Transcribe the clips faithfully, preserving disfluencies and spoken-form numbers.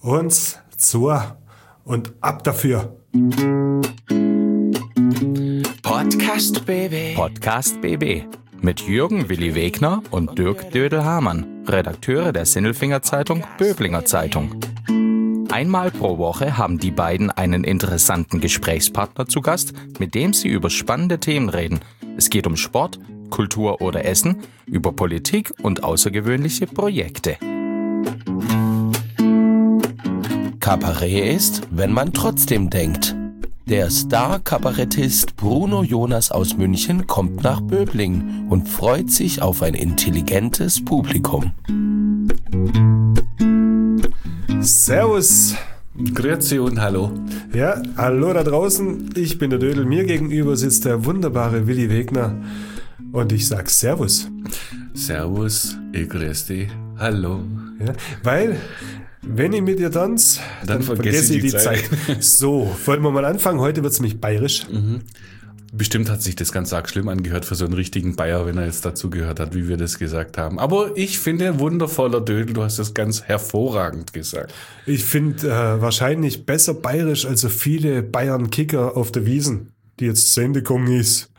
uns zu und ab dafür. Podcast B B. Podcast B B. Mit Jürgen Willi Wegner und Dirk Dödel-Hamann, Redakteure der Sinnelfinger Zeitung Böblinger Zeitung. Einmal pro Woche haben die beiden einen interessanten Gesprächspartner zu Gast, mit dem sie über spannende Themen reden. Es geht um Sport, Kultur oder Essen, über Politik und außergewöhnliche Projekte. Kabarett ist, wenn man trotzdem denkt. Der Star-Kabarettist Bruno Jonas aus München kommt nach Böblingen und freut sich auf ein intelligentes Publikum. Servus. Grüezi und hallo. Ja, hallo da draußen. Ich bin der Dödel. Mir gegenüber sitzt der wunderbare Willi Wegner. Und ich sag Servus. Servus, ich grüß dich. Hallo. Ja, weil... Wenn ich mit dir tanze, dann, dann vergesse ich die, die Zeit. Zeit. So, wollen wir mal anfangen? Heute wird es nämlich bayerisch. Mhm. Bestimmt hat sich das ganz arg schlimm angehört für so einen richtigen Bayer, wenn er jetzt dazu gehört hat, wie wir das gesagt haben. Aber ich finde, wundervoller Dödel, du hast das ganz hervorragend gesagt. Ich finde äh, wahrscheinlich besser bayerisch als so viele Bayern-Kicker auf der Wiesn, die jetzt zu Ende gekommen ist.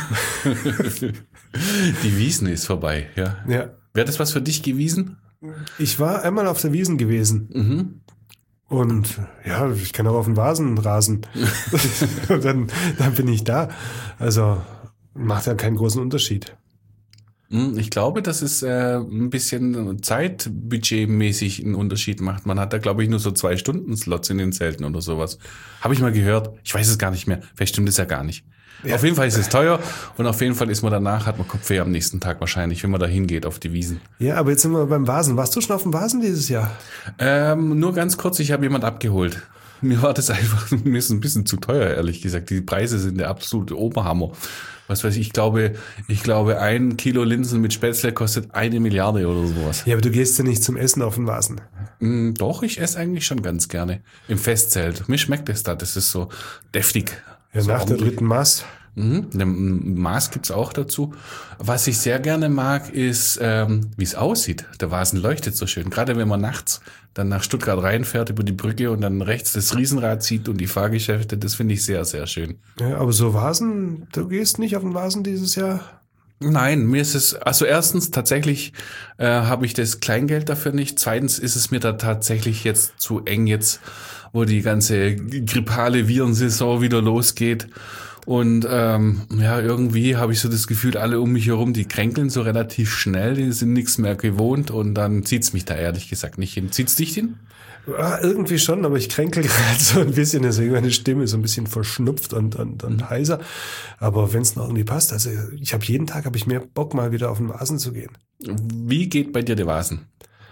Die Wiesn ist vorbei, ja. Ja. Wäre das was für dich gewesen? Ich war einmal auf der Wiesn gewesen. Mhm. Und ja, ich kann auch auf den Vasen rasen. Und dann, dann bin ich da. Also macht ja keinen großen Unterschied. Ich glaube, dass es äh, ein bisschen zeitbudgetmäßig einen Unterschied macht. Man hat da, glaube ich, nur so zwei Stunden Slots in den Zelten oder sowas. Habe ich mal gehört. Ich weiß es gar nicht mehr. Vielleicht stimmt es ja gar nicht. Ja. Auf jeden Fall ist es teuer und auf jeden Fall ist man danach, hat man Kopfweh am nächsten Tag wahrscheinlich, wenn man da hingeht auf die Wiesn. Ja, aber jetzt sind wir beim Vasen. Warst du schon auf dem Vasen dieses Jahr? Ähm, nur ganz kurz, ich habe jemand abgeholt. Mir war das einfach, mir ist ein bisschen zu teuer, ehrlich gesagt. Die Preise sind der absolute Oberhammer. Was weiß ich, ich glaube, ich glaube, ein Kilo Linsen mit Spätzle kostet eine Milliarde oder sowas. Ja, aber du gehst ja nicht zum Essen auf den Vasen. Mm, doch, ich esse eigentlich schon ganz gerne. Im Festzelt. Mir schmeckt es da, das ist so deftig. Ja, so nach der dritten Maß. Mhm, ein Maß gibt's auch dazu. Was ich sehr gerne mag, ist, ähm, wie es aussieht. Der Vasen leuchtet so schön. Gerade wenn man nachts dann nach Stuttgart reinfährt über die Brücke und dann rechts das Riesenrad sieht und die Fahrgeschäfte, das finde ich sehr, sehr schön. Ja, aber so Vasen, du gehst nicht auf den Vasen dieses Jahr? Nein, mir ist es, also erstens tatsächlich äh, habe ich das Kleingeld dafür nicht. Zweitens ist es mir da tatsächlich jetzt zu eng jetzt, wo die ganze grippale Virensaison wieder losgeht. Und ähm, ja, irgendwie habe ich so das Gefühl, alle um mich herum, die kränkeln so relativ schnell, die sind nichts mehr gewohnt und dann zieht's mich da ehrlich gesagt nicht hin. Zieht's dich hin? Ja, irgendwie schon, aber ich kränkel gerade so ein bisschen, deswegen meine Stimme so ein bisschen verschnupft und, und, und heiser. Aber wenn es noch irgendwie passt, also ich habe jeden Tag habe ich mehr Bock, mal wieder auf den Vasen zu gehen. Wie geht bei dir der Vasen?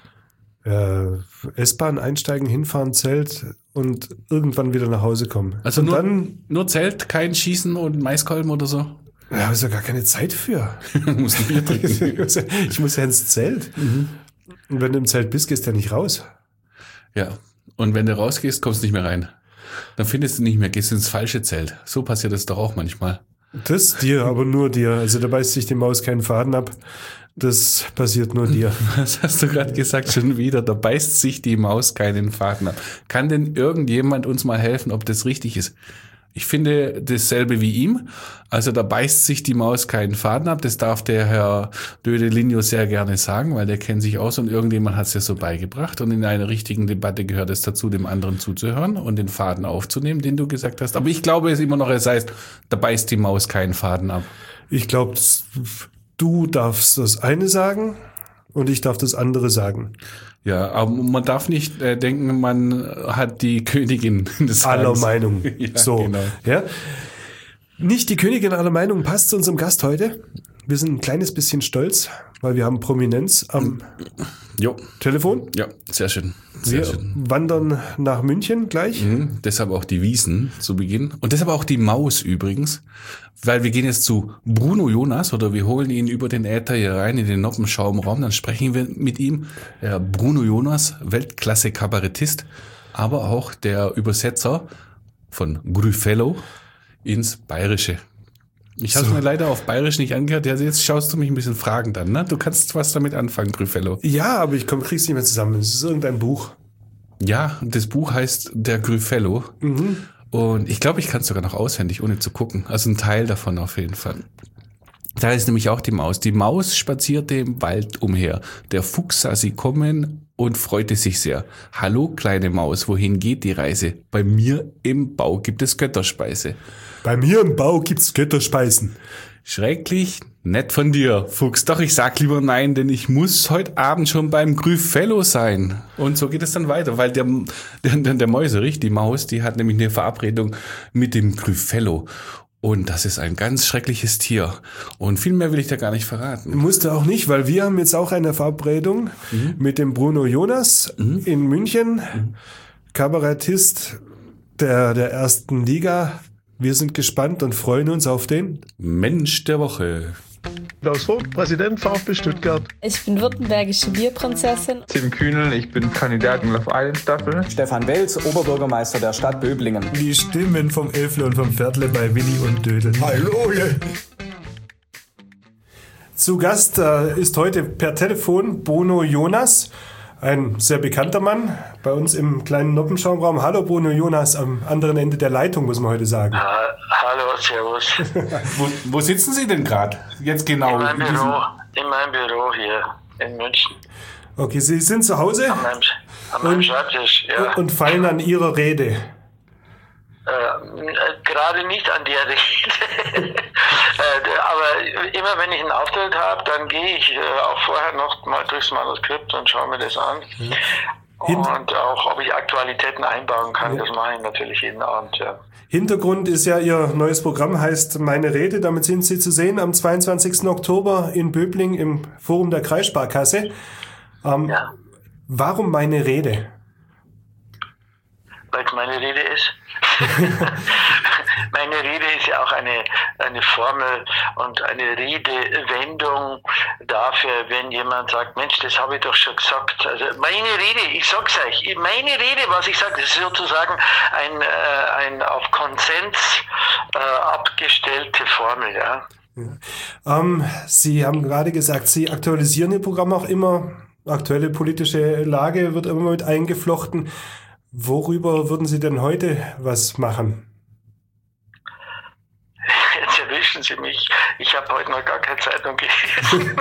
Äh, S-Bahn einsteigen, hinfahren, Zelt und irgendwann wieder nach Hause kommen. Also und nur, dann, nur Zelt, kein Schießen und Maiskolben oder so? Ja, habe ich ja gar keine Zeit für. Muss nicht mehr trinken. Ich muss ja ins Zelt. Mhm. Und wenn du im Zelt bist, gehst du ja nicht raus. Ja, und wenn du rausgehst, kommst du nicht mehr rein. Dann findest du nicht mehr, gehst ins falsche Zelt. So passiert das doch auch manchmal. Das dir, aber nur dir. Also da beißt sich die Maus keinen Faden ab. Das passiert nur dir. Was hast du gerade gesagt? Schon wieder. Da beißt sich die Maus keinen Faden ab. Kann denn irgendjemand uns mal helfen, ob das richtig ist? Ich finde dasselbe wie ihm. Also da beißt sich die Maus keinen Faden ab. Das darf der Herr Dödelinho sehr gerne sagen, weil der kennt sich aus und irgendjemand hat es ja so beigebracht. Und in einer richtigen Debatte gehört es dazu, dem anderen zuzuhören und den Faden aufzunehmen, den du gesagt hast. Aber ich glaube es immer noch, es heißt, da beißt die Maus keinen Faden ab. Ich glaube, du darfst das eine sagen und ich darf das andere sagen. Ja, aber man darf nicht äh, denken, man hat die Königin des aller Meinung. Ja, so, genau. Ja. Nicht die Königin aller Meinung passt zu unserem Gast heute. Wir sind ein kleines bisschen stolz, weil wir haben Prominenz am jo. Telefon. Ja, sehr schön. Sehr wir schön. wandern nach München gleich. Mhm, deshalb auch die Wiesn zu Beginn. Und deshalb auch die Maus übrigens. Weil wir gehen jetzt zu Bruno Jonas oder wir holen ihn über den Äther hier rein in den Noppenschaumraum. Dann sprechen wir mit ihm. Der Bruno Jonas, Weltklasse-Kabarettist, aber auch der Übersetzer von Gryfello ins Bayerische. Ich habe es So. mir leider auf Bayerisch nicht angehört. Ja, jetzt schaust du mich ein bisschen fragend an. Ne? Du kannst was damit anfangen, Gryfello. Ja, aber ich komm, krieg's nicht mehr zusammen. Es ist irgendein Buch. Ja, das Buch heißt Der Gryfello. Mhm. Und ich glaube, ich kann es sogar noch auswendig, ohne zu gucken. Also ein Teil davon auf jeden Fall. Da ist nämlich auch die Maus. Die Maus spazierte im Wald umher. Der Fuchs sah sie kommen und freute sich sehr. Hallo, kleine Maus, wohin geht die Reise? Bei mir im Bau gibt es Götterspeise. Bei mir im Bau gibt's Götterspeisen. Schrecklich nett von dir, Fuchs. Doch ich sag lieber nein, denn ich muss heute Abend schon beim Gryfello sein. Und so geht es dann weiter, weil der, der, der Mäuserich, die Maus, die hat nämlich eine Verabredung mit dem Gryfello. Und das ist ein ganz schreckliches Tier. Und viel mehr will ich da gar nicht verraten. Musste auch nicht, weil wir haben jetzt auch eine Verabredung mhm. mit dem Bruno Jonas mhm. in München. Mhm. Kabarettist der, der ersten Liga. Wir sind gespannt und freuen uns auf den Mensch der Woche. Klaus Vogt, Präsident VfB Stuttgart. Ich bin württembergische Bierprinzessin. Tim Kühnel, ich bin Kandidat in Love Island Staffel. Stefan Welz, Oberbürgermeister der Stadt Böblingen. Die Stimmen vom Elfle und vom Viertle bei Willi und Dödel. Hallo! Zu Gast äh, ist heute per Telefon Bruno Jonas, ein sehr bekannter Mann bei uns im kleinen Noppenschaumraum. Hallo Bruno Jonas, am anderen Ende der Leitung, muss man heute sagen. Ha, hallo, servus. wo, wo sitzen Sie denn gerade? Jetzt genau. In meinem, in, Büro, in meinem Büro hier in München. Okay, Sie sind zu Hause? An meinem, an meinem und, Schreibtisch, ja. Und fallen an Ihrer Rede. Äh, gerade nicht an der Rede. äh, aber immer wenn ich einen Auftritt habe, dann gehe ich äh, auch vorher noch mal durchs Manuskript und schaue mir das an. Mhm. Und auch, ob ich Aktualitäten einbauen kann, ja. Das mache ich natürlich jeden Abend. Ja. Hintergrund ist ja, Ihr neues Programm heißt Meine Rede. Damit sind Sie zu sehen am zweiundzwanzigsten Oktober in Böblingen im Forum der Kreissparkasse. Ähm, ja. Warum meine Rede? Weil es meine Rede ist. Meine Rede ist ja auch eine, eine Formel und eine Redewendung dafür, wenn jemand sagt, Mensch, das habe ich doch schon gesagt. Also meine Rede, ich sag's euch, meine Rede, was ich sage, das ist sozusagen ein, äh, ein auf Konsens äh, abgestellte Formel, ja. ja. Ähm, Sie haben gerade gesagt, Sie aktualisieren Ihr Programm auch immer. Aktuelle politische Lage wird immer mit eingeflochten. Worüber würden Sie denn heute was machen? Jetzt erwischen Sie mich. Ich habe heute noch gar keine Zeitung gelesen.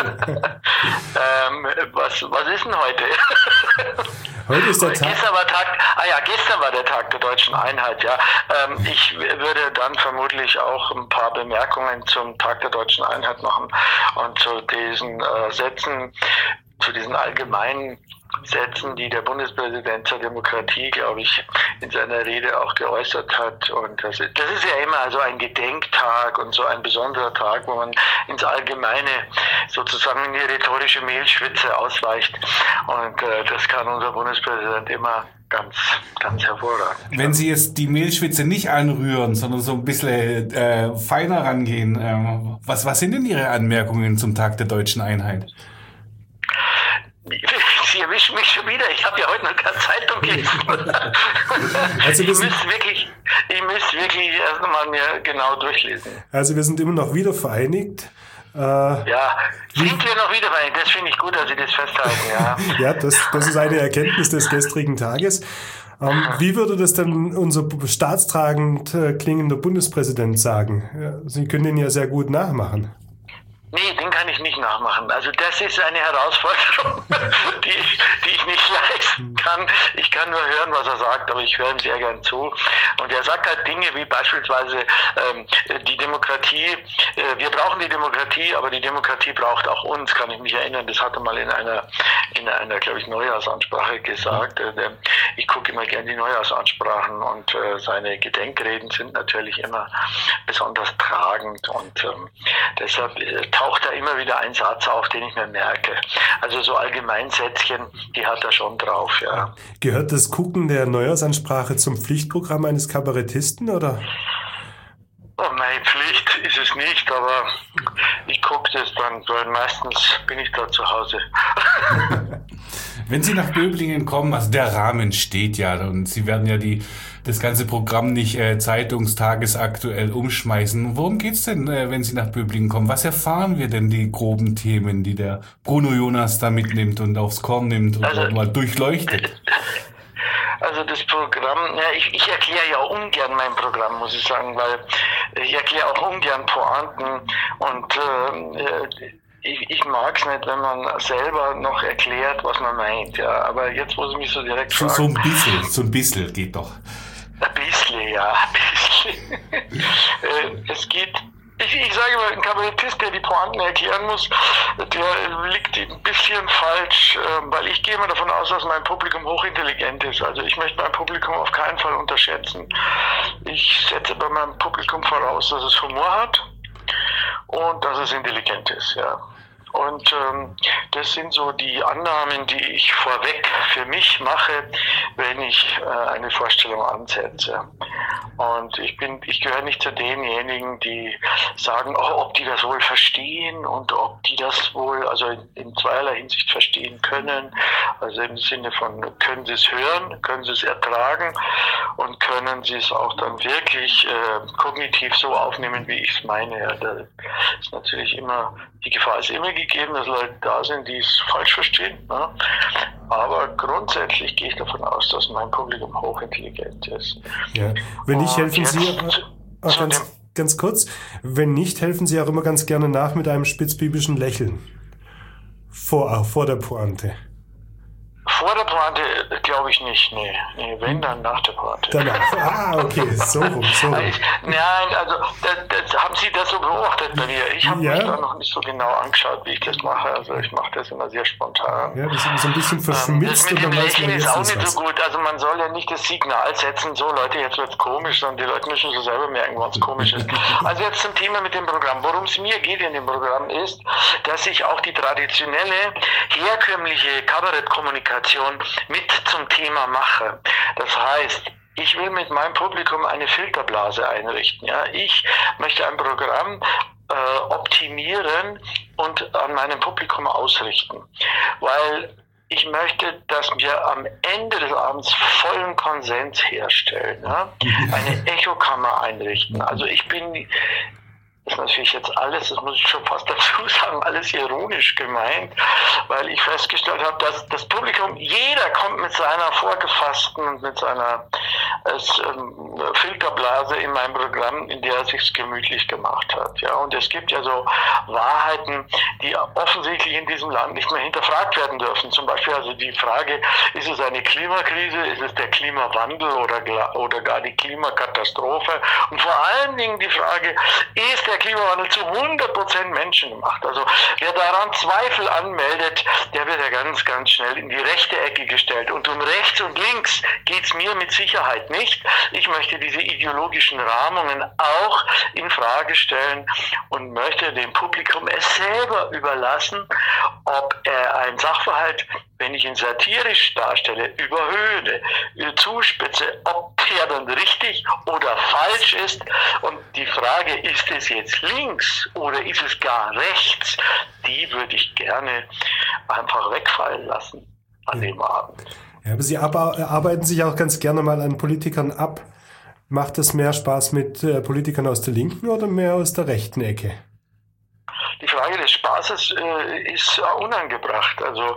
ähm, was, was ist denn heute? Heute ist der Tag. Gestern war Tag. Ah ja, gestern war der Tag der deutschen Einheit. Ja, ähm, ich würde dann vermutlich auch ein paar Bemerkungen zum Tag der deutschen Einheit machen und zu diesen äh, Sätzen, zu diesen allgemeinen Sätzen, die der Bundespräsident zur Demokratie, glaube ich, in seiner Rede auch geäußert hat. Und das ist, das ist ja immer also ein Gedenktag und so ein besonderer Tag, wo man ins Allgemeine sozusagen in die rhetorische Mehlschwitze ausweicht. Und äh, das kann unser Bundespräsident immer ganz, ganz hervorragend. Wenn Sie jetzt die Mehlschwitze nicht anrühren, sondern so ein bisschen äh, feiner rangehen, äh, was, was sind denn Ihre Anmerkungen zum Tag der deutschen Einheit? Sie erwischen mich schon wieder. Ich habe ja heute noch keine Zeitung gelesen. Also ich müsste wirklich, ich müsste wirklich erst mal mir genau durchlesen. Also wir sind immer noch wieder vereinigt. Äh, ja, sind wir noch wieder vereinigt? Das finde ich gut, dass Sie das festhalten. Ja, ja das, das ist eine Erkenntnis des gestrigen Tages. Ähm, wie würde das denn unser staatstragend äh, klingender Bundespräsident sagen? Ja, Sie können den ja sehr gut nachmachen. Nee, den kann ich nicht nachmachen. Also das ist eine Herausforderung, die, ich, die ich nicht leisten kann. Ich kann nur hören, was er sagt, aber ich höre ihm sehr gern zu. Und er sagt halt Dinge wie beispielsweise ähm, die Demokratie, äh, wir brauchen die Demokratie, aber die Demokratie braucht auch uns, kann ich mich erinnern. Das hat er mal in einer, in einer, glaube ich, Neujahrsansprache gesagt. Äh, ich gucke immer gern die Neujahrsansprachen und äh, seine Gedenkreden sind natürlich immer besonders tragend und ähm, deshalb äh, taucht da immer wieder ein Satz auf, den ich mir merke. Also so Allgemeinsätzchen, die hat er schon drauf, ja. Gehört das Gucken der Neujahrsansprache zum Pflichtprogramm eines Kabarettisten, oder? Oh, meine Pflicht ist es nicht, aber ich gucke das dann, weil meistens bin ich da zu Hause. Wenn Sie nach Böblingen kommen, also der Rahmen steht ja und Sie werden ja die das ganze Programm nicht äh, zeitungstagesaktuell umschmeißen. Worum geht's denn, äh, wenn Sie nach Böblingen kommen? Was erfahren wir denn, die groben Themen, die der Bruno Jonas da mitnimmt und aufs Korn nimmt und also, mal durchleuchtet? also das Programm, ja, ich, ich erkläre ja auch ungern mein Programm, muss ich sagen, weil ich erkläre auch ungern Pointen und äh, ich, ich mag es nicht, wenn man selber noch erklärt, was man meint. Ja, aber jetzt, wo Sie mich so direkt so, fragen... So ein bisschen, so ein bisschen geht doch. Ein bisschen, ja, ein bisschen. Es geht... Ich, ich sage mal, ein Kabarettist, der die Pointen erklären muss, der liegt ein bisschen falsch, weil ich gehe mal davon aus, dass mein Publikum hochintelligent ist. Also ich möchte mein Publikum auf keinen Fall unterschätzen. Ich setze bei meinem Publikum voraus, dass es Humor hat und dass es intelligent ist, ja. Und ähm, das sind so die Annahmen, die ich vorweg für mich mache, wenn ich äh, eine Vorstellung ansetze. Und ich bin, ich gehöre nicht zu denjenigen, die sagen, oh, ob die das wohl verstehen und ob die das wohl, also in, in zweierlei Hinsicht verstehen können. Also im Sinne von, können sie es hören, können sie es ertragen und können sie es auch dann wirklich äh, kognitiv so aufnehmen, wie ich es meine. Ja, da ist natürlich immer, die Gefahr ist immer gegeben, dass Leute da sind, die es falsch verstehen. Ne? Aber grundsätzlich gehe ich davon aus, dass mein Publikum hochintelligent ist. Ja. Wenn nicht, helfen jetzt, Sie, ach, ganz, ganz kurz, wenn nicht, helfen Sie auch immer ganz gerne nach mit einem spitzbübischen Lächeln. Vor, vor der Pointe. Vor der Pointe glaube ich nicht, nee. nee. Wenn, dann nach der Pointe. Danach. Ah, okay, so rum, so rum. Ich, nein, also das, das, haben Sie das so beobachtet bei mir? Ich habe ja. mich da noch nicht so genau angeschaut, wie ich das mache. Also ich mache das immer sehr spontan. Ja, das ist so ein bisschen verschmitzt. Ähm, das mit dem Lächeln ist auch nicht was. so gut. Also man soll ja nicht das Signal setzen, so Leute, jetzt wird's komisch, sondern die Leute müssen so selber merken, was komisch ist. Also jetzt zum Thema mit dem Programm. Worum es mir geht in dem Programm ist, dass ich auch die traditionelle, herkömmliche Kabarettkommunikation mit zum Thema mache. Das heißt, ich will mit meinem Publikum eine Filterblase einrichten. Ja? Ich möchte ein Programm äh, optimieren und an meinem Publikum ausrichten. Weil ich möchte, dass wir am Ende des Abends vollen Konsens herstellen. Ja? Eine Echokammer einrichten. Also ich bin... Das ist natürlich jetzt alles, das muss ich schon fast dazu sagen, alles ironisch gemeint, weil ich festgestellt habe, dass das Publikum, jeder kommt mit seiner vorgefassten und mit seiner äh, Filterblase in meinem Programm, in der er sich's gemütlich gemacht hat. Ja, und es gibt ja so Wahrheiten, die offensichtlich in diesem Land nicht mehr hinterfragt werden dürfen. Zum Beispiel also die Frage, ist es eine Klimakrise, ist es der Klimawandel oder, oder gar die Klimakatastrophe? Und vor allen Dingen die Frage, ist der Klimawandel zu hundert Prozent menschengemacht. Also wer daran Zweifel anmeldet, der wird ja ganz, ganz schnell in die rechte Ecke gestellt. Und um rechts und links geht's mir mit Sicherheit nicht. Ich möchte diese ideologischen Rahmungen auch in Frage stellen und möchte dem Publikum es selber überlassen, ob er einen Sachverhalt, wenn ich ihn satirisch darstelle, überhöhe, zuspitze, ob der dann richtig oder falsch ist. Und die Frage, ist es jetzt links oder ist es gar rechts, die würde ich gerne einfach wegfallen lassen an dem Abend. Ja, aber Sie arbeiten sich auch ganz gerne mal an Politikern ab. Macht es mehr Spaß mit äh, Politikern aus der linken oder mehr aus der rechten Ecke? Die Frage des Spaßes äh, ist unangebracht. Also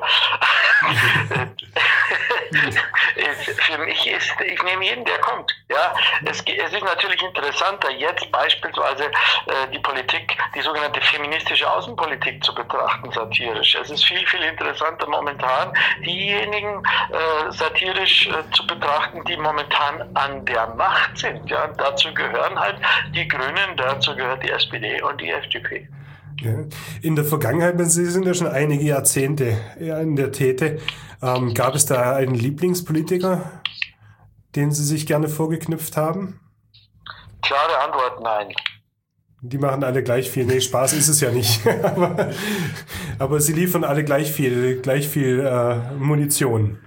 für mich ist, ich nehme jeden, der kommt. Ja, es, es ist natürlich interessanter, jetzt beispielsweise äh, die Politik, die sogenannte feministische Außenpolitik zu betrachten, satirisch. Es ist viel, viel interessanter momentan, diejenigen äh, satirisch äh, zu betrachten, die momentan an der Macht sind. Ja, dazu gehören halt die Grünen, dazu gehört die S P D und die F D P. Ja. In der Vergangenheit, Sie sind ja schon einige Jahrzehnte in der Täte, ähm, gab es da einen Lieblingspolitiker, den Sie sich gerne vorgeknüpft haben? Klare Antwort, nein. Die machen alle gleich viel. Nee, Spaß ist es ja nicht. aber, aber sie liefern alle gleich viel, gleich viel äh, Munition.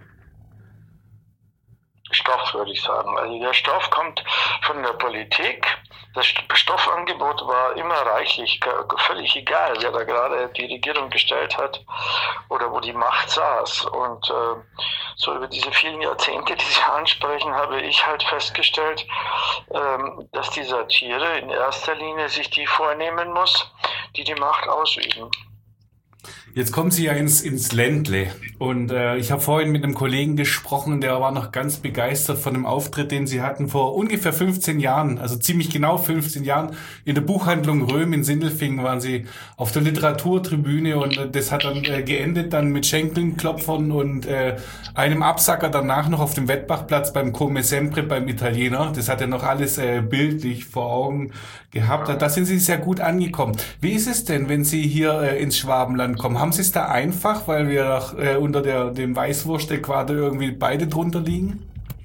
Stoff, würde ich sagen. Also der Stoff kommt von der Politik. Das Stoffangebot war immer reichlich, völlig egal, wer da gerade die Regierung gestellt hat oder wo die Macht saß. Und äh, so über diese vielen Jahrzehnte, die Sie ansprechen, habe ich halt festgestellt, ähm, dass die Satire in erster Linie sich die vornehmen muss, die die Macht ausüben. Jetzt kommen Sie ja ins, ins Ländle und äh, ich habe vorhin mit einem Kollegen gesprochen, der war noch ganz begeistert von dem Auftritt, den Sie hatten vor ungefähr fünfzehn Jahren, also ziemlich genau fünfzehn Jahren. In der Buchhandlung Röhm in Sindelfingen waren Sie auf der Literaturtribüne und äh, das hat dann äh, geendet dann mit Schenkelklopfern und äh, einem Absacker danach noch auf dem Wettbachplatz beim Come Sempre, beim Italiener. Das hat er noch alles äh, bildlich vor Augen gehabt. Da sind Sie sehr gut angekommen. Wie ist es denn, wenn Sie hier äh, ins Schwabenland kommen? Haben Sie es da einfach, weil wir äh, unter der, dem Weißwurst-Äquator irgendwie beide drunter liegen?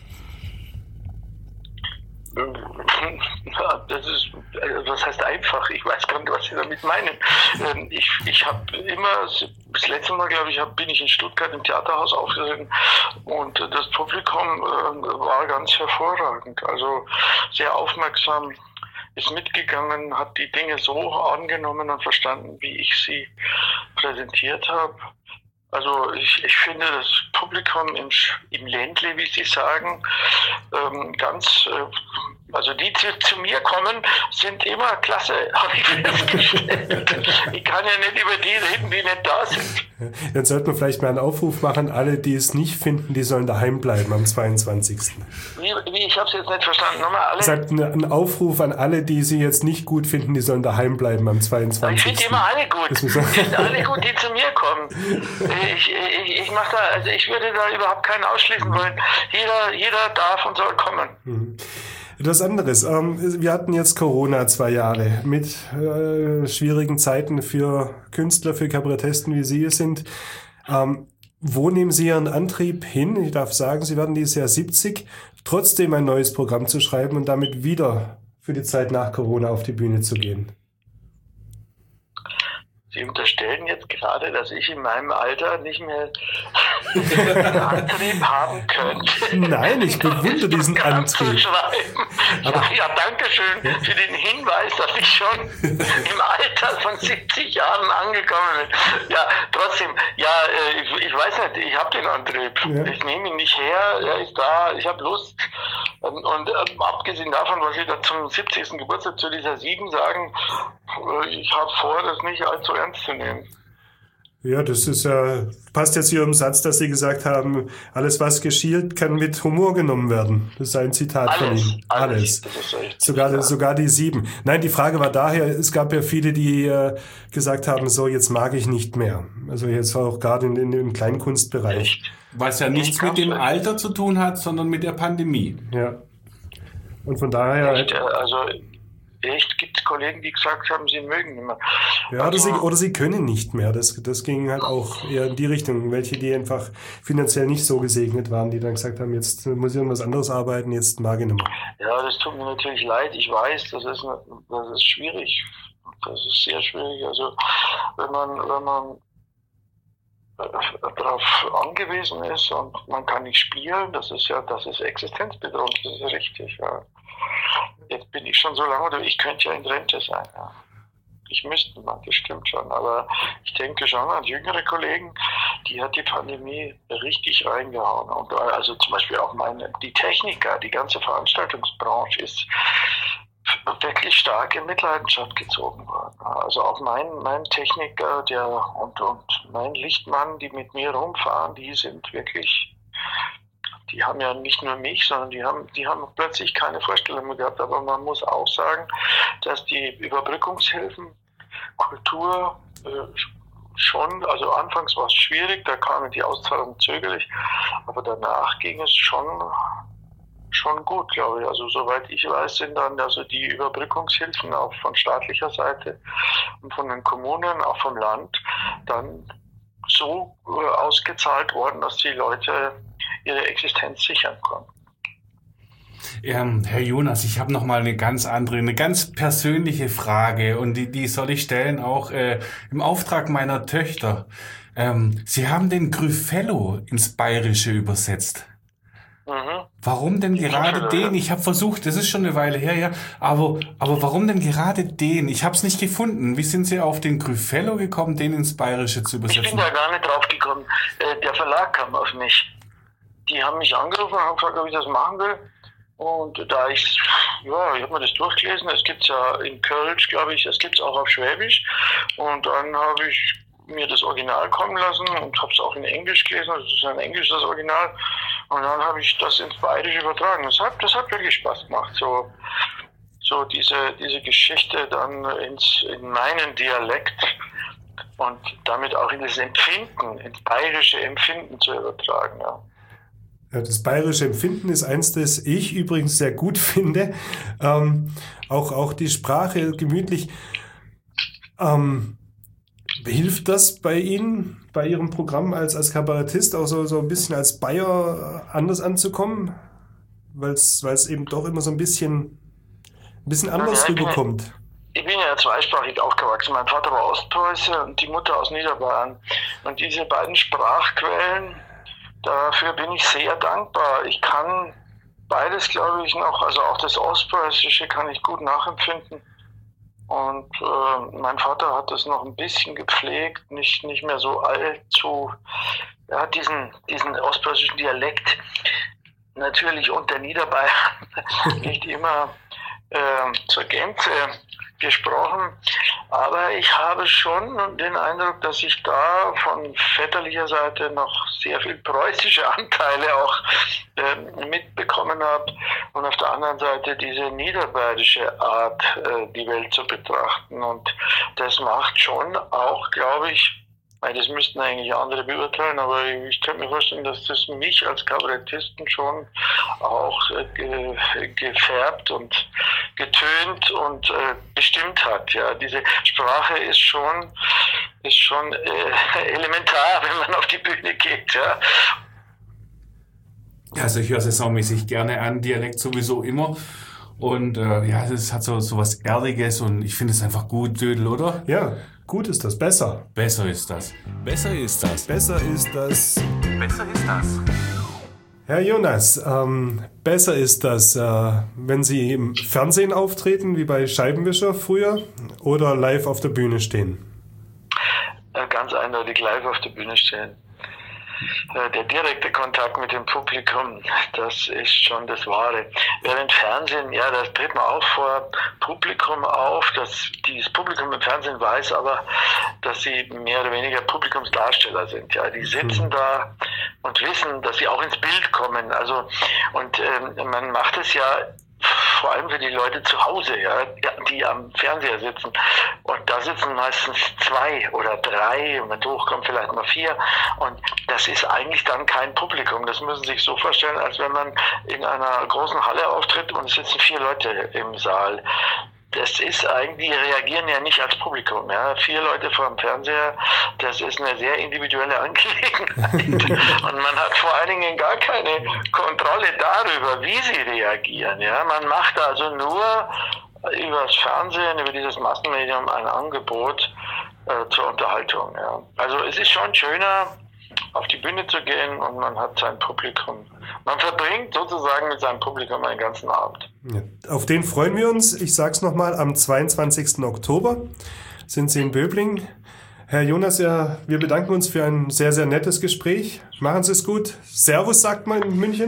Ja, das ist, also was heißt einfach? Ich weiß gar nicht, was Sie damit meinen. Ähm, ich ich habe immer, das letzte Mal, glaube ich, hab, bin ich in Stuttgart im Theaterhaus aufgetreten und das Publikum äh, war ganz hervorragend. Also sehr aufmerksam, ist mitgegangen, hat die Dinge so angenommen und verstanden, wie ich sie präsentiert habe. Also ich, ich finde das Publikum im, im Ländle, wie Sie sagen, ähm, ganz, äh, also die zu, zu mir kommen, sind immer klasse, habe ich festgestellt. Ich kann ja nicht über die reden, die nicht da sind. Dann sollten wir vielleicht mal einen Aufruf machen, alle, die es nicht finden, die sollen daheim bleiben am zweiundzwanzigsten Wie, wie ich habe es jetzt nicht verstanden. Nochmal alle. Sagt ein Aufruf an alle, die sie jetzt nicht gut finden, die sollen daheim bleiben am zweiundzwanzigsten Ich finde immer alle gut. Die sind alle gut, die zu mir kommen. Ich, ich, ich mache da, also ich würde da überhaupt keinen ausschließen wollen. Jeder, jeder darf und soll kommen. Mhm. Etwas anderes. Wir hatten jetzt Corona zwei Jahre mit äh, schwierigen Zeiten für Künstler, für Kabarettisten, wie Sie es sind. Ähm, wo nehmen Sie Ihren Antrieb hin? Ich darf sagen, Sie werden dieses Jahr siebzig, trotzdem ein neues Programm zu schreiben und damit wieder für die Zeit nach Corona auf die Bühne zu gehen. Sie unterstellen jetzt gerade, dass ich in meinem Alter nicht mehr einen Antrieb haben könnte. Nein, ich bewundere diesen Antrieb. Ja, ja, danke schön für den Hinweis, dass ich schon im Alter von siebzig Jahren angekommen bin. Ja, trotzdem, ja, ich, ich weiß nicht, ich habe den Antrieb. Ja. Ich nehme ihn nicht her, er ist da, ich habe Lust. Und, und äh, abgesehen davon, was ich da zum siebzigsten Geburtstag zu dieser sieben sagen, ich habe vor, das nicht allzu ernst zu nehmen. Ja, das ist ja, passt jetzt hier im Satz, dass Sie gesagt haben, alles was geschielt, kann mit Humor genommen werden. Das ist ein Zitat alles, von Ihnen. Alles. alles. Das ist richtig, sogar, ja. sogar die sieben. Nein, die Frage war daher, es gab ja viele, die äh, gesagt haben, so, jetzt mag ich nicht mehr. Also jetzt auch gerade in, in, im Kleinkunstbereich. Echt? Was ja nichts mit dem Alter zu tun hat, sondern mit der Pandemie. Ja. Und von daher... Echt, also echt gibt es Kollegen, die gesagt haben, sie mögen nicht mehr. Ja, oder, also, sie, oder sie können nicht mehr. Das, das ging halt auch eher in die Richtung. Welche, die einfach finanziell nicht so gesegnet waren, die dann gesagt haben, jetzt muss ich irgendwas anderes arbeiten, jetzt mag ich nicht mehr. Ja, das tut mir natürlich leid. Ich weiß, das ist, das ist schwierig. Das ist sehr schwierig. Also wenn man, wenn man darauf angewiesen ist und man kann nicht spielen, das ist ja, das ist existenzbedrohlich, das ist richtig. Ja. Jetzt bin ich schon so lange, ich könnte ja in Rente sein. Ja. Ich müsste man, das stimmt schon, aber ich denke schon an jüngere Kollegen, die hat die Pandemie richtig reingehauen. Und also zum Beispiel auch meine, die Techniker, die ganze Veranstaltungsbranche ist wirklich stark in Mitleidenschaft gezogen worden. Also auch mein, mein Techniker der und, und mein Lichtmann, die mit mir rumfahren, die sind wirklich, die haben ja nicht nur mich, sondern die haben, die haben plötzlich keine Vorstellung mehr gehabt. Aber man muss auch sagen, dass die Überbrückungshilfen, Kultur äh, schon, also anfangs war es schwierig, da kamen die Auszahlungen zögerlich, aber danach ging es schon schon gut, glaube ich. Also soweit ich weiß, sind dann also die Überbrückungshilfen auch von staatlicher Seite und von den Kommunen, auch vom Land, dann so äh, ausgezahlt worden, dass die Leute ihre Existenz sichern konnten. Ähm, Herr Jonas, ich habe noch mal eine ganz andere, eine ganz persönliche Frage und die, die soll ich stellen auch äh, im Auftrag meiner Töchter. Ähm, Sie haben den Gryfello ins Bayerische übersetzt. Mhm. Warum denn gerade den? Ich habe versucht, das ist schon eine Weile her, ja, aber aber warum denn gerade den? Ich habe es nicht gefunden. Wie sind Sie auf den Gryfello gekommen, den ins Bayerische zu übersetzen? Ich bin da gar nicht drauf gekommen. Äh, der Verlag kam auf mich. Die haben mich angerufen und haben gefragt, ob ich das machen will. Und da ich, ja, ich habe mir das durchgelesen. Es gibt's ja in Kölsch, glaube ich, es gibt's auch auf Schwäbisch. Und dann habe ich mir das Original kommen lassen und habe es auch in Englisch gelesen, also das ist ein englisches Original. Und dann habe ich das ins Bayerische übertragen. Das hat, das hat wirklich Spaß gemacht, so, so diese, diese Geschichte dann ins, in meinen Dialekt und damit auch in das Empfinden, ins bayerische Empfinden zu übertragen. Ja. Ja, das bayerische Empfinden ist eins, das ich übrigens sehr gut finde. Ähm, auch, auch die Sprache gemütlich. Ähm, hilft das bei Ihnen, bei Ihrem Programm als, als Kabarettist, auch so, so ein bisschen als Bayer anders anzukommen? Weil es eben doch immer so ein bisschen, ein bisschen anders ja, rüberkommt. Ich bin, ich bin ja zweisprachig aufgewachsen. Mein Vater war Ostpreuße und die Mutter aus Niederbayern. Und diese beiden Sprachquellen, dafür bin ich sehr dankbar. Ich kann beides, glaube ich, noch, also auch das Ostpreußische kann ich gut nachempfinden. Und äh, mein Vater hat das noch ein bisschen gepflegt, nicht, nicht mehr so allzu, er hat diesen, diesen ostpreußischen Dialekt natürlich unter Niederbayern nicht immer äh, zur Gänze gesprochen, aber ich habe schon den Eindruck, dass ich da von väterlicher Seite noch sehr viel preußische Anteile auch äh, mitbekommen habe und auf der anderen Seite diese niederbayerische Art, äh, die Welt zu betrachten, und das macht schon auch, glaube ich, das müssten eigentlich andere beurteilen, aber ich kann mir vorstellen, dass das mich als Kabarettisten schon auch äh, ge, gefärbt und getönt und äh, bestimmt hat. Ja, diese Sprache ist schon, ist schon äh, elementar, wenn man auf die Bühne geht. Ja. Also ich höre es saisonmäßig gerne an, Dialekt sowieso immer. Und äh, ja, es hat so, so was Erdiges und ich finde es einfach gut, Dödel, oder? Ja, gut ist das, besser. Besser ist das. Besser ist das. Besser ist das. Besser ist das. Herr Jonas, ähm, besser ist das, äh, wenn Sie im Fernsehen auftreten, wie bei Scheibenwischer früher, oder live auf der Bühne stehen? Ja, ganz eindeutig live auf der Bühne stehen. Der direkte Kontakt mit dem Publikum, das ist schon das Wahre. Während Fernsehen, ja, da tritt man auch vor Publikum auf. Das, dieses Publikum im Fernsehen weiß aber, dass sie mehr oder weniger Publikumsdarsteller sind. Ja, die sitzen da und wissen, dass sie auch ins Bild kommen. Also, und ähm, man macht es ja vor allem für die Leute zu Hause, ja, die am Fernseher sitzen. Und da sitzen meistens zwei oder drei, und wenn es hochkommt, vielleicht mal vier. Und das ist eigentlich dann kein Publikum. Das müssen Sie sich so vorstellen, als wenn man in einer großen Halle auftritt und es sitzen vier Leute im Saal. Das ist eigentlich, die reagieren ja nicht als Publikum. Ja. Vier Leute vor dem Fernseher, das ist eine sehr individuelle Angelegenheit. Und man hat vor allen Dingen gar keine Kontrolle darüber, wie sie reagieren. Ja. Man macht also nur über das Fernsehen, über dieses Massenmedium ein Angebot äh, zur Unterhaltung. Ja. Also es ist schon schöner, auf die Bühne zu gehen und man hat sein Publikum. Man verbringt sozusagen mit seinem Publikum einen ganzen Abend. Ja, auf den freuen wir uns. Ich sage es nochmal, am zweiundzwanzigsten Oktober sind Sie in Böblingen. Herr Jonas, ja, wir bedanken uns für ein sehr, sehr nettes Gespräch. Machen Sie es gut. Servus, sagt man in München.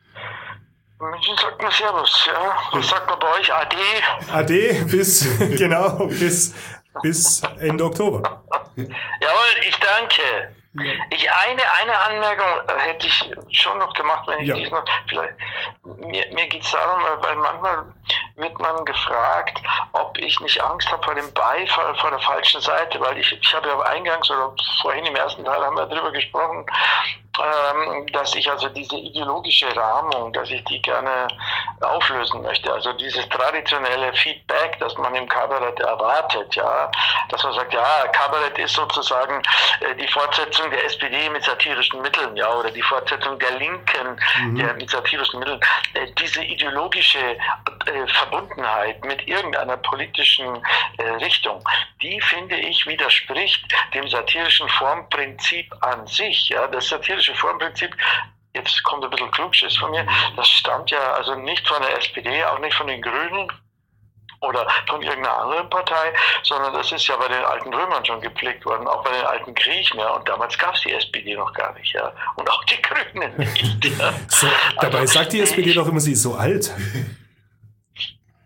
In München sagt man Servus, ja. Was sagt man bei euch? Ade. Ade, bis, genau, bis, bis Ende Oktober. Jawohl, ich danke. Ich eine, eine Anmerkung hätte ich schon noch gemacht, wenn ich ja. dies noch, vielleicht, mir, mir geht es darum, weil manchmal wird man gefragt, ob ich nicht Angst habe vor dem Beifall vor der falschen Seite, weil ich, ich habe ja eingangs oder vorhin im ersten Teil haben wir darüber gesprochen, ähm, dass ich also diese ideologische Rahmung, dass ich die gerne auflösen möchte, also dieses traditionelle Feedback, das man im Kabarett erwartet, ja, dass man sagt, ja, Kabarett ist sozusagen äh, die Fortsetzung der S P D mit satirischen Mitteln, ja, oder die Fortsetzung der Linken mhm. der, mit satirischen Mitteln. Äh, diese ideologische äh, Verbundenheit mit irgendeiner politischen äh, Richtung, die finde ich widerspricht dem satirischen Formprinzip an sich. Ja, das satirische Formprinzip, jetzt kommt ein bisschen Klugschiss von mir, das stammt ja also nicht von der S P D, auch nicht von den Grünen oder von irgendeiner anderen Partei, sondern das ist ja bei den alten Römern schon gepflegt worden, auch bei den alten Griechen, ja, und damals gab es die S P D noch gar nicht, ja, und auch die Grünen nicht. Ja. So, dabei also, sagt die S P D ich, doch immer, sie ist so alt.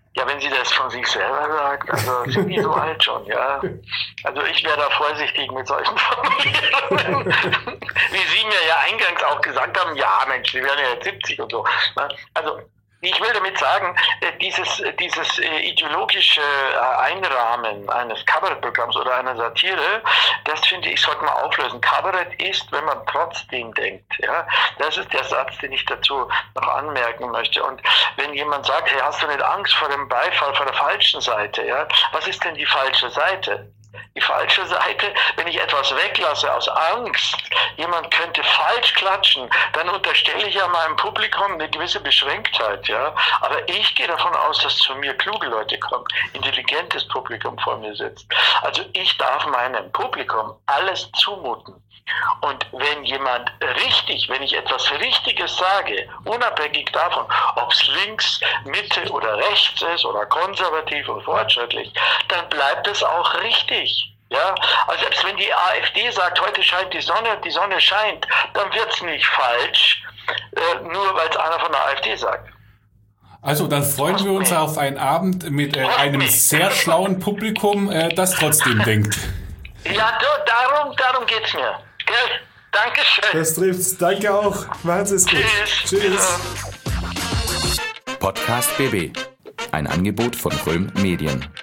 Ja, wenn sie das von sich selber sagt, also sind die so alt schon, ja. Also ich wäre da vorsichtig mit solchen Formulierungen. Wie Sie mir ja eingangs auch gesagt haben, ja Mensch, Sie werden ja jetzt siebzig und so. Also ich will damit sagen, dieses, dieses ideologische Einrahmen eines Kabarettprogramms oder einer Satire, das finde ich, sollte man auflösen. Kabarett ist, wenn man trotzdem denkt. Ja, das ist der Satz, den ich dazu noch anmerken möchte. Und wenn jemand sagt, hey, hast du nicht Angst vor dem Beifall, vor der falschen Seite? Ja, was ist denn die falsche Seite? Die falsche Seite, wenn ich etwas weglasse aus Angst, jemand könnte falsch klatschen, dann unterstelle ich ja meinem Publikum eine gewisse Beschränktheit, ja. Aber ich gehe davon aus, dass zu mir kluge Leute kommen, intelligentes Publikum vor mir sitzt. Also ich darf meinem Publikum alles zumuten. Und wenn jemand richtig, wenn ich etwas Richtiges sage, unabhängig davon, ob es links, Mitte oder rechts ist oder konservativ und fortschrittlich, dann bleibt es auch richtig. Ja, also selbst wenn die AfD sagt, heute scheint die Sonne, die Sonne scheint, dann wird es nicht falsch, äh, nur weil es einer von der AfD sagt. Also dann freuen wir uns auf einen Abend mit äh, einem sehr schlauen Publikum, äh, das trotzdem denkt. Ja, darum, darum geht's mir. Gell? Dankeschön. Das trifft's. Danke auch. Macht's es gut. Tschüss. Tschüss. Podcast B B. Ein Angebot von Röhm Medien.